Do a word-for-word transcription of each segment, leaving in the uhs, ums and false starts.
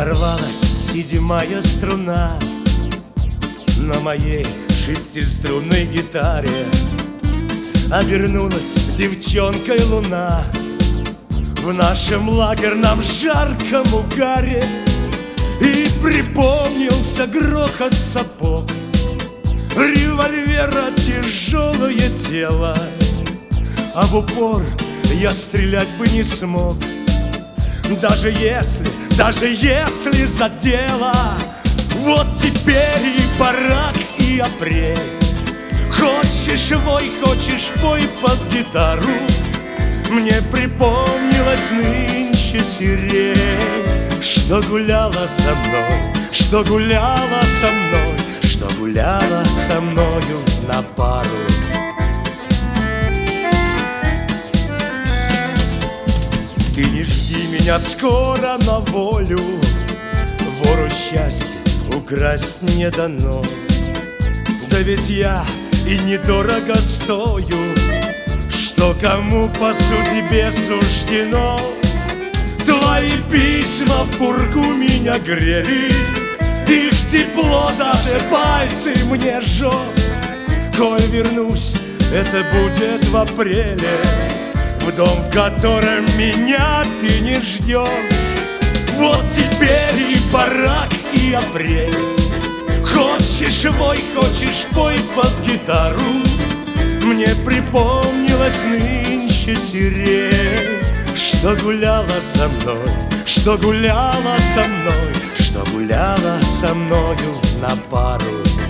Порвалась седьмая струна на моей шестиструнной гитаре. Обернулась девчонкой луна в нашем лагерном жарком угаре. И припомнился грохот сапог, револьвера тяжелое тело, а в упор я стрелять бы не смог, даже если, даже если задело. Вот теперь и барак, и апрель. Хочешь вой, хочешь пой под гитару. Мне припомнилась нынче сирень, что гуляла со мной, что гуляла со мной, что гуляла со мною на пару. Ты не жди меня скоро на волю, вору счастья украсть не дано. Да ведь я и недорого стою, что кому по судьбе суждено. Твои письма в пургу меня грели, их тепло даже пальцы мне жжет. Коль вернусь, это будет в апреле, в дом, в котором меня ты не ждешь. Вот теперь и барак, и апрель. Хочешь вой, хочешь пой под гитару. Мне припомнилась нынче сирень, что гуляла со мной, что гуляла со мной, что гуляла со мною на пару.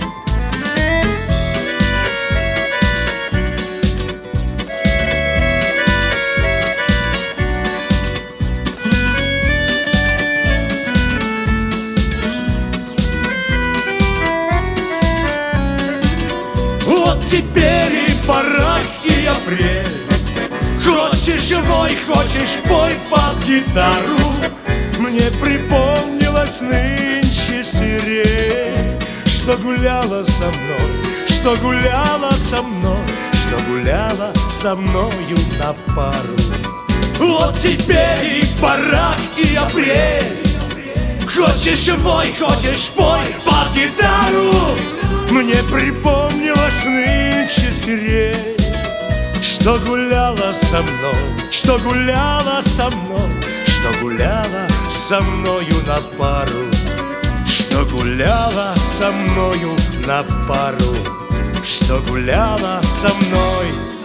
Вот теперь и барак, и апрель. Хочешь вой, хочешь пой под гитару. Мне припомнилась нынче сирень, что гуляла со мной, что гуляла со мной, что гуляла со мною на пару. Вот теперь и барак, и апрель. Хочешь вой, хочешь пой под гитару. Мне припомнилась нынче сирень, что гуляла со мной, что гуляла со мной, что гуляла со мною на пару, что гуляла со мною на пару, что гуляла со мной